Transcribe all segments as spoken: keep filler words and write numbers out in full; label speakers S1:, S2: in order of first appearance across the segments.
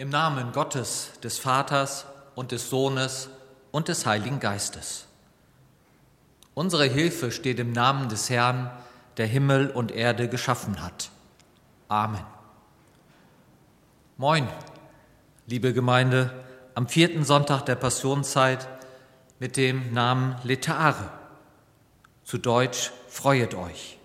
S1: Im Namen Gottes, des Vaters und des Sohnes und des Heiligen Geistes. Unsere Hilfe steht im Namen des Herrn, der Himmel und Erde geschaffen hat. Amen. Moin, liebe Gemeinde, am vierten Sonntag der Passionszeit mit dem Namen Letare, zu Deutsch Freuet euch.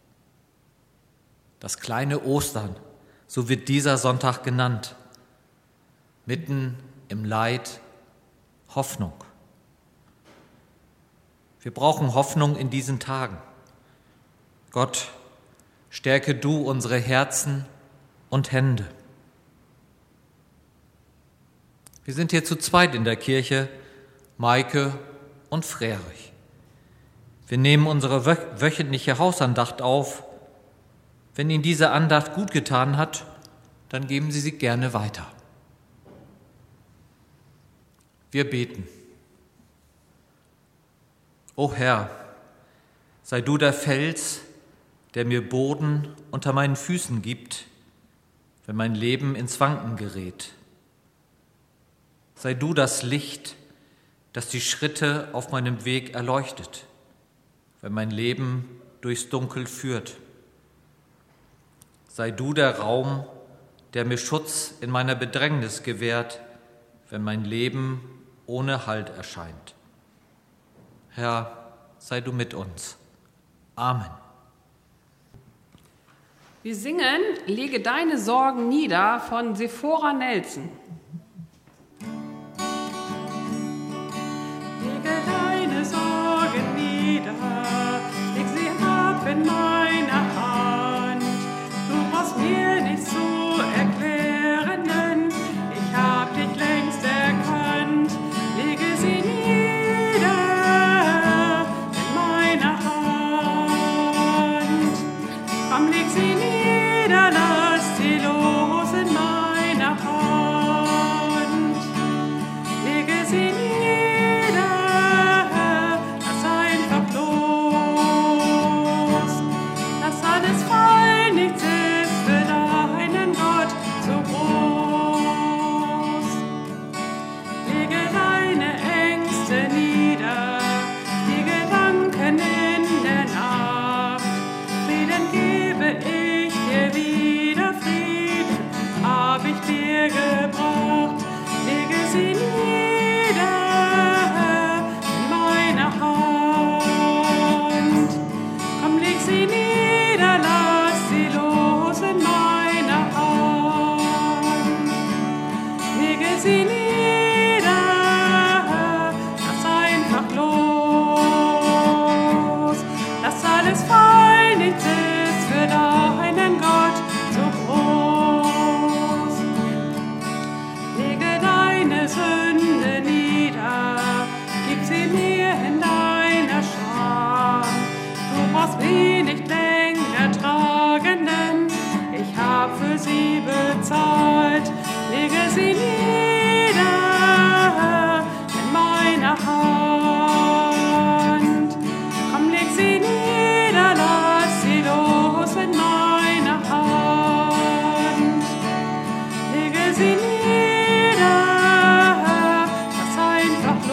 S1: Das kleine Ostern, so wird dieser Sonntag genannt. Mitten im Leid Hoffnung. Wir brauchen Hoffnung in diesen Tagen. Gott, stärke du unsere Herzen und Hände. Wir sind hier zu zweit in der Kirche, Maike und Frerich. Wir nehmen unsere wöchentliche Hausandacht auf. Wenn Ihnen diese Andacht gut getan hat, dann geben Sie sie gerne weiter. Wir beten. O Herr, sei du der Fels, der mir Boden unter meinen Füßen gibt, wenn mein Leben ins Wanken gerät. Sei du das Licht, das die Schritte auf meinem Weg erleuchtet, wenn mein Leben durchs Dunkel führt. Sei du der Raum, der mir Schutz in meiner Bedrängnis gewährt, wenn mein Leben ohne Halt erscheint. Herr, sei du mit uns. Amen.
S2: Wir singen Lege deine Sorgen nieder von Sephora Nelson.
S3: Lege deine Sorgen nieder, leg sie ab in meine Hand. Du brauchst mir nicht zu erklären, denn ich hab dich längst erkannt. Lege sie nieder in meine Hand. Komm, leg sie nieder, lass sie los in meine Hand. Lege sie nieder, lass einfach los. Lass alles fallen, nichts ist für deinen Gott so groß. Lege deine Ängste nieder, die Gedanken in der Nacht. Frieden gebe ich dir wieder, Frieden hab ich dir gebracht. Lege sie nieder in meine Hand. Komm, leg sie nieder, lass sie los in meine Hand. Lege sie nieder, lass einfach los. Lass alles fallen, nichts ist für deinen Gott so groß. Lege deine Sünde nieder, gib sie mir in deiner Scham. Du brauchst mich nicht länger tragen, denn ich hab für sie bezahlt. Lege sie nieder in meine Hand. Komm, leg sie nieder, lass sie los in meine Hand. Lege sie nieder, lass einfach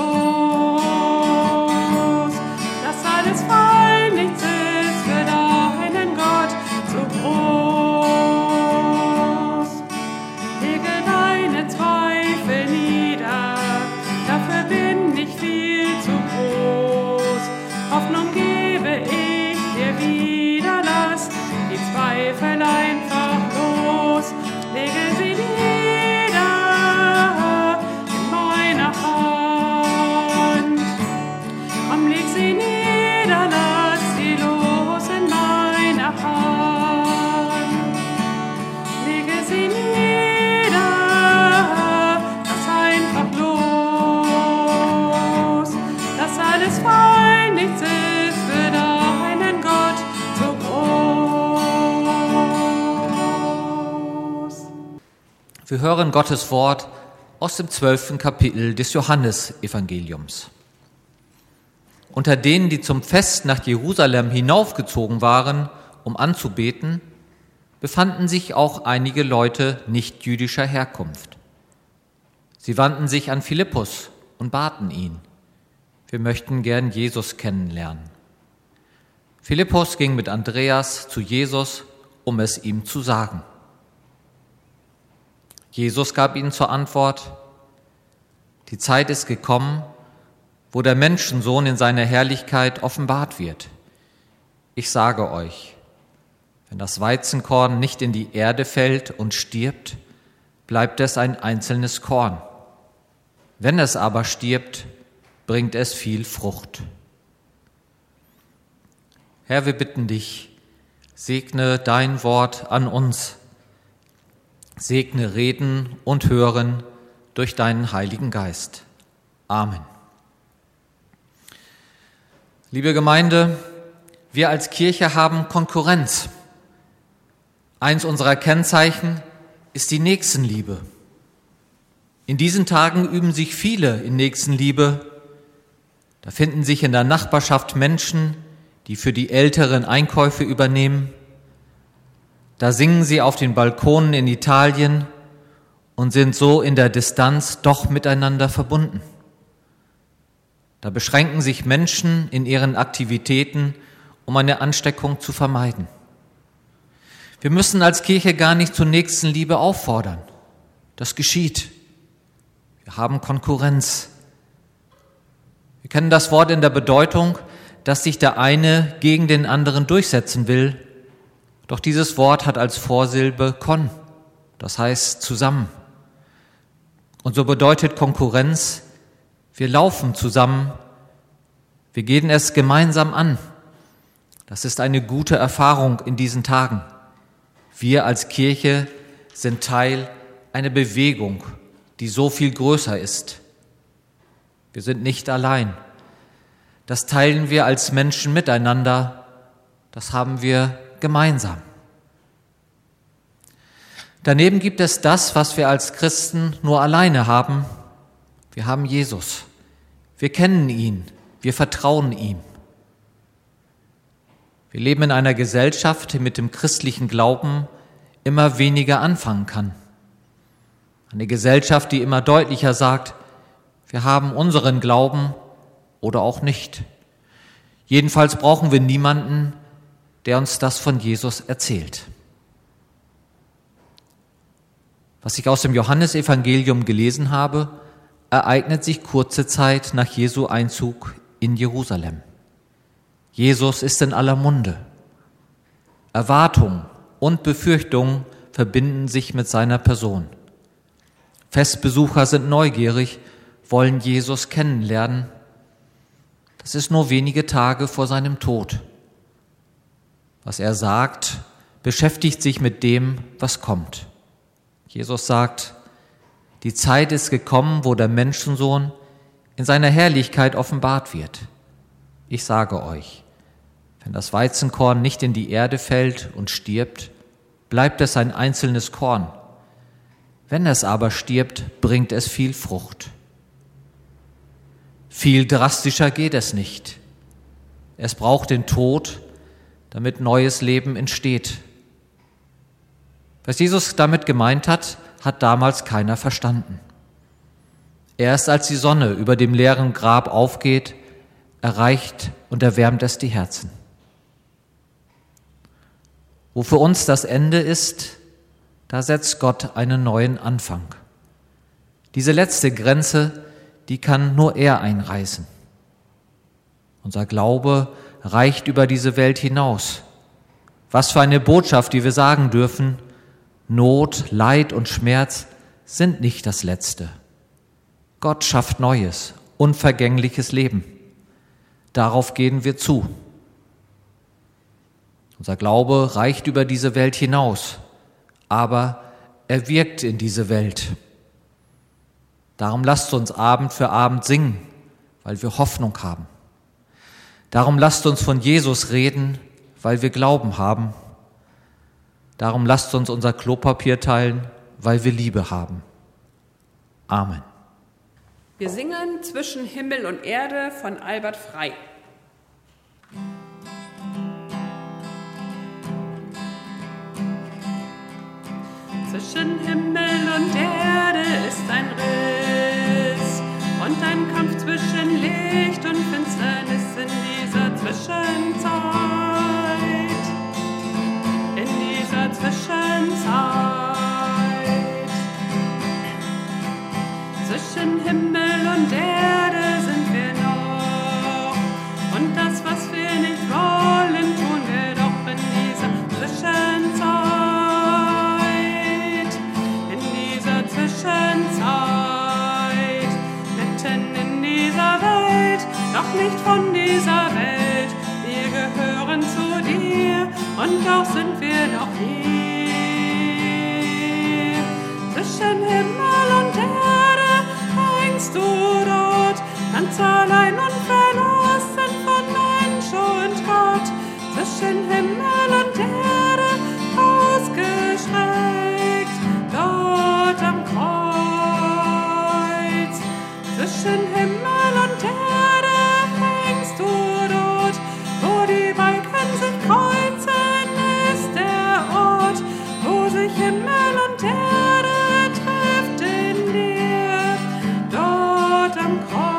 S3: los. Lass alles fallen, nichts ist für deinen Gott so groß. Lege deine Zweifel nieder, dafür bin ich viel zu groß. Hoffnung gebe ich dir wieder, lass die Zweifel einfach los. Lege sie nieder in meine Hand. Komm, leg sie nieder, lass sie los in meine Hand. Lege sie nieder, lass einfach los. Lass alles fallen, nichts ist für deinen Gott so groß.
S1: Wir hören Gottes Wort aus dem zwölften Kapitel des Johannesevangeliums. Unter denen, die zum Fest nach Jerusalem hinaufgezogen waren, um anzubeten, befanden sich auch einige Leute nicht jüdischer Herkunft. Sie wandten sich an Philippus und baten ihn: Wir möchten gern Jesus kennenlernen. Philippus ging mit Andreas zu Jesus, um es ihm zu sagen. Jesus gab ihnen zur Antwort: Die Zeit ist gekommen, wo der Menschensohn in seiner Herrlichkeit offenbart wird. Ich sage euch, wenn das Weizenkorn nicht in die Erde fällt und stirbt, bleibt es ein einzelnes Korn. Wenn es aber stirbt, bringt es viel Frucht. Herr, wir bitten dich, segne dein Wort an uns. Segne Reden und Hören durch deinen Heiligen Geist. Amen. Liebe Gemeinde, wir als Kirche haben Konkurrenz. Eins unserer Kennzeichen ist die Nächstenliebe. In diesen Tagen üben sich viele in Nächstenliebe. Da finden sich in der Nachbarschaft Menschen, die für die Älteren Einkäufe übernehmen. Da singen sie auf den Balkonen in Italien und sind so in der Distanz doch miteinander verbunden. Da beschränken sich Menschen in ihren Aktivitäten, um eine Ansteckung zu vermeiden. Wir müssen als Kirche gar nicht zur Nächstenliebe auffordern. Das geschieht. Wir haben Konkurrenz. Wir kennen das Wort in der Bedeutung, dass sich der eine gegen den anderen durchsetzen will. Doch dieses Wort hat als Vorsilbe kon, das heißt zusammen. Und so bedeutet Konkurrenz, wir laufen zusammen, wir gehen es gemeinsam an. Das ist eine gute Erfahrung in diesen Tagen. Wir als Kirche sind Teil einer Bewegung, die so viel größer ist. Wir sind nicht allein. Das teilen wir als Menschen miteinander. Das haben wir gemeinsam. Daneben gibt es das, was wir als Christen nur alleine haben. Wir haben Jesus. Wir kennen ihn. Wir vertrauen ihm. Wir leben in einer Gesellschaft, die mit dem christlichen Glauben immer weniger anfangen kann. Eine Gesellschaft, die immer deutlicher sagt, wir haben unseren Glauben oder auch nicht. Jedenfalls brauchen wir niemanden, der uns das von Jesus erzählt. Was ich aus dem Johannesevangelium gelesen habe, ereignet sich kurze Zeit nach Jesu Einzug in Jerusalem. Jesus ist in aller Munde. Erwartung und Befürchtung verbinden sich mit seiner Person. Festbesucher sind neugierig, wollen Jesus kennenlernen. Das ist nur wenige Tage vor seinem Tod. Was er sagt, beschäftigt sich mit dem, was kommt. Jesus sagt, die Zeit ist gekommen, wo der Menschensohn in seiner Herrlichkeit offenbart wird. Ich sage euch, wenn das Weizenkorn nicht in die Erde fällt und stirbt, bleibt es ein einzelnes Korn. Wenn es aber stirbt, bringt es viel Frucht. Viel drastischer geht es nicht. Es braucht den Tod, damit neues Leben entsteht. Was Jesus damit gemeint hat, hat damals keiner verstanden. Erst als die Sonne über dem leeren Grab aufgeht, erreicht und erwärmt es die Herzen. Wo für uns das Ende ist, da setzt Gott einen neuen Anfang. Diese letzte Grenze, die kann nur er einreißen. Unser Glaube reicht über diese Welt hinaus. Was für eine Botschaft, die wir sagen dürfen: Not, Leid und Schmerz sind nicht das Letzte. Gott schafft neues, unvergängliches Leben. Darauf gehen wir zu. Unser Glaube reicht über diese Welt hinaus, aber er wirkt in diese Welt. Darum lasst uns Abend für Abend singen, weil wir Hoffnung haben. Darum lasst uns von Jesus reden, weil wir Glauben haben. Darum lasst uns unser Klopapier teilen, weil wir Liebe haben. Amen.
S2: Wir singen Zwischen Himmel und Erde von Albert Frei.
S3: Zwischen Himmel und Erde ist ein Riss. zwischen Licht und Finsternis in dieser Zwischenzeit. In dieser Zwischenzeit. Zwischen Himmel und Erde sind wir noch. Und das, was wir nicht wollen, tun wir doch in dieser Zwischenzeit. In dieser Zwischenzeit. Mitten in dieser Welt, doch nicht von dieser Welt. Wir gehören zu dir und doch sind wir noch hier. Zwischen Himmel und Erde hängst du dort, ganz allein und verlassen von Mensch und Gott. Zwischen Himmel und Erde ausgestreckt, dort am Kreuz. Zwischen Himmel und Erde hängst du dort, wo die Balken sich kreuzen, ist der Ort, wo sich Himmel und Erde trifft in dir, dort am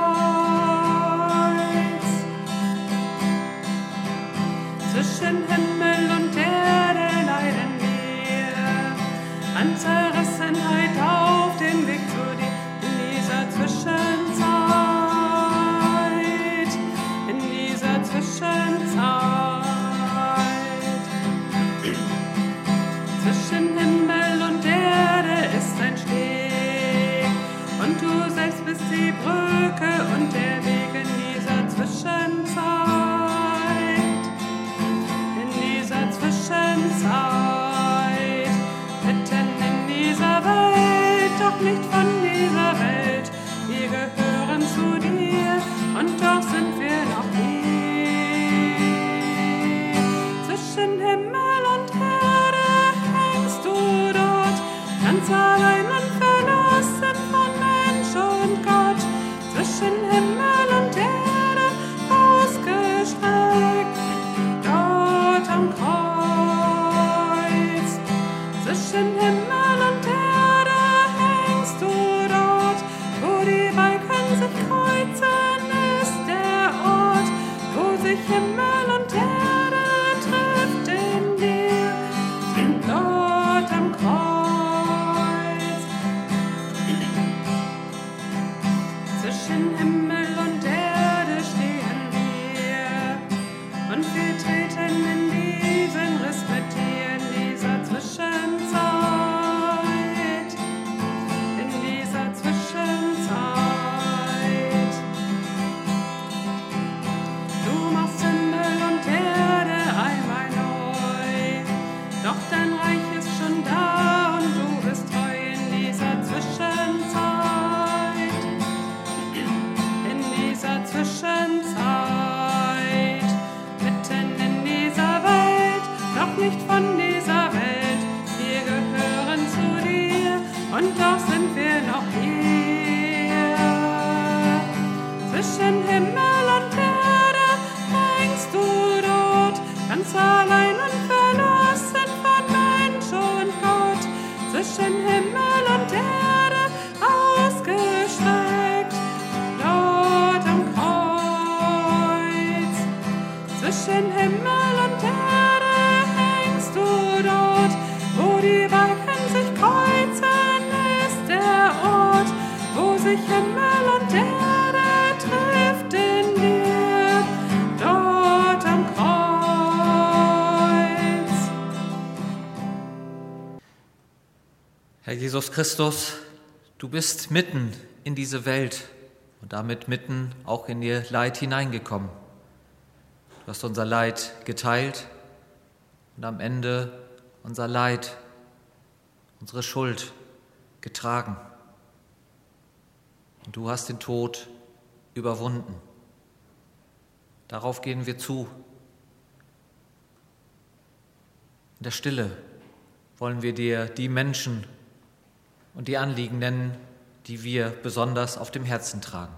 S3: Kreuz. Zwischen Himmel und Erde leiden wir an Zerrissenheit auf dem Weg zu dir in dieser Zwischenzeit, in dieser Zwischenzeit. Zwischen Himmel und Erde ist ein Steg und du selbst bist die Brücke und der Weg in dieser Zwischenzeit, in dieser Zwischenzeit, mitten in dieser Welt, doch nicht von dieser Welt. Wir gehören zu dir und doch sind wir noch hier. Zwischen Himmel und Erde hängst du dort, ganz allein und verlassen von Mensch und Gott. Zwischen Himmel und Erde ausgestreckt, dort am Kreuz. Zwischen Himmel und Erde hängst du dort, wo die Balken sich kreuzen, ist der Ort, wo sich Himmel und Erde trifft in dir, dort am Kreuz. Zwischen Himmel und Erde stehen wir und wir treten in diesen Riss mit dir in dieser Zwischenzeit, in dieser Zwischenzeit. Du machst Himmel und Erde einmal neu, doch dein Reich ist schon da und du bist treu in dieser Zwischenzeit, in dieser Zwischenzeit, mitten in dieser Welt, doch nicht von dieser Welt. Wir gehören zu dir und doch sind wir noch hier. Zwischen Himmel und Erde hängst du dort, ganz allein und verlassen von Mensch und Gott. Zwischen Himmel und Erde ausgestreckt, dort am Kreuz. Zwischen Himmel und Erde hängst du dort, wo die Balken sich kreuzen, ist der Ort, wo sich Himmel und Erde trifft in dir, dort am Kreuz.
S1: Herr Jesus Christus, du bist mitten in diese Welt und damit mitten auch in ihr Leid hineingekommen. Du hast unser Leid geteilt und am Ende unser Leid, unsere Schuld getragen. Und du hast den Tod überwunden. Darauf gehen wir zu. In der Stille wollen wir dir die Menschen und die Anliegen nennen, die wir besonders auf dem Herzen tragen.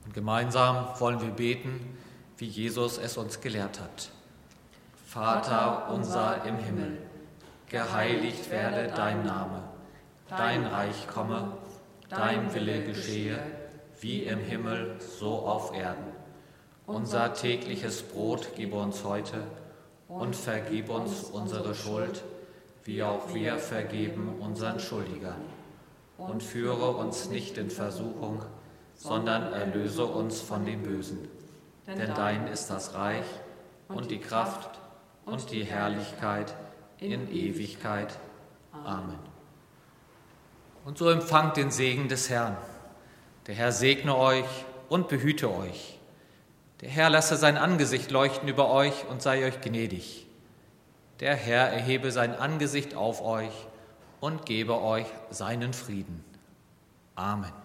S1: Und gemeinsam wollen wir beten, wie Jesus es uns gelehrt hat. Vater unser im Himmel, geheiligt werde dein Name, dein Reich komme, dein Wille geschehe, wie im Himmel, so auf Erden. Unser tägliches Brot gib uns heute und vergib uns unsere Schuld, wie auch wir vergeben unseren Schuldigern. Und führe uns nicht in Versuchung, sondern erlöse uns von dem Bösen. Denn dein ist das Reich und die Kraft und die Herrlichkeit in Ewigkeit. Amen. Und so empfangt den Segen des Herrn. Der Herr segne euch und behüte euch. Der Herr lasse sein Angesicht leuchten über euch und sei euch gnädig. Der Herr erhebe sein Angesicht auf euch und gebe euch seinen Frieden. Amen.